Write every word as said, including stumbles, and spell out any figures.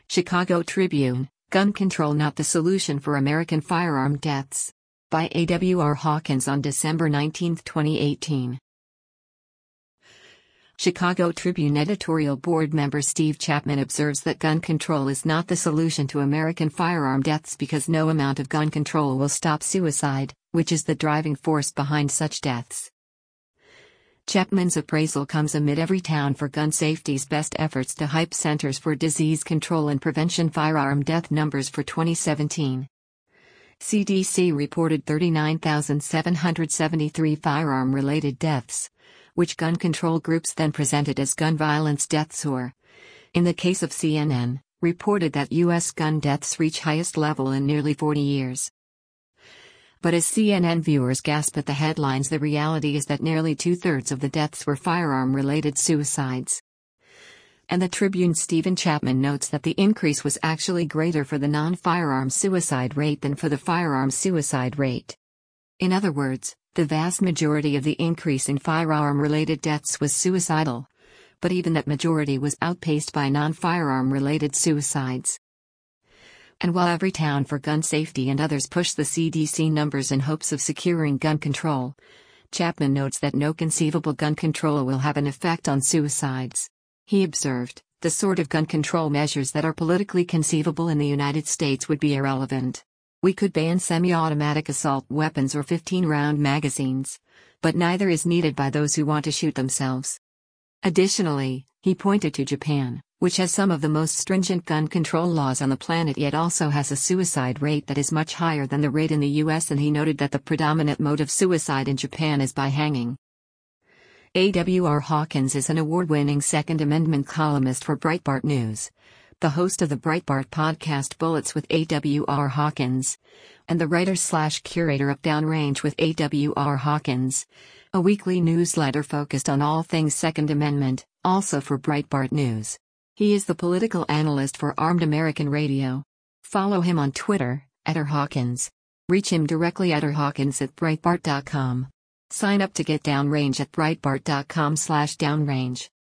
Chicago Tribune, Gun Control Not the Solution for American Firearm Deaths. By A W R Hawkins on December nineteenth, twenty eighteen. Chicago Tribune editorial board member Steve Chapman observes that gun control is not the solution to American firearm deaths because no amount of gun control will stop suicide, which is the driving force behind such deaths. Chapman's appraisal comes amid Everytown for Gun Safety's best efforts to hype Centers for Disease Control and Prevention firearm death numbers for twenty seventeen. C D C reported thirty-nine thousand seven hundred seventy-three firearm-related deaths, which gun control groups then presented as gun violence deaths or, in the case of C N N, reported that U S gun deaths reach highest level in nearly forty years. But as C N N viewers gasp at the headlines, the reality is that nearly two-thirds of the deaths were firearm-related suicides. And the Tribune's Stephen Chapman notes that the increase was actually greater for the non-firearm suicide rate than for the firearm suicide rate. In other words, the vast majority of the increase in firearm-related deaths was suicidal, but even that majority was outpaced by non-firearm-related suicides. And while Everytown for Gun Safety and others push the C D C numbers in hopes of securing gun control, Chapman notes that no conceivable gun control will have an effect on suicides. He observed, the sort of gun control measures that are politically conceivable in the United States would be irrelevant. We could ban semi-automatic assault weapons or fifteen-round magazines, but neither is needed by those who want to shoot themselves. Additionally, he pointed to Japan, which has some of the most stringent gun control laws on the planet yet also has a suicide rate that is much higher than the rate in the U S, and he noted that the predominant mode of suicide in Japan is by hanging. A W R Hawkins is an award-winning Second Amendment columnist for Breitbart News, the host of the Breitbart podcast Bullets with A W R Hawkins, and the writer-slash-curator of Downrange with A W R Hawkins, a weekly newsletter focused on all things Second Amendment, also for Breitbart News. He is the political analyst for Armed American Radio. Follow him on Twitter, at R Hawkins. Reach him directly at r hawkins at breitbart dot com. Sign up to get Downrange at breitbart dot com slash downrange.